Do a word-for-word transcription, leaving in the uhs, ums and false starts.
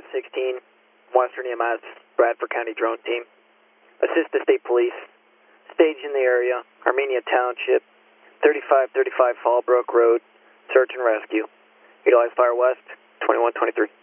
sixteen, Western E M S, Bradford County drone team. Assist the state police. Stage in the area, Armenia Township, thirty-five thirty-five Fallbrook Road, search and rescue. Utilize Fire West, twenty-one twenty-three.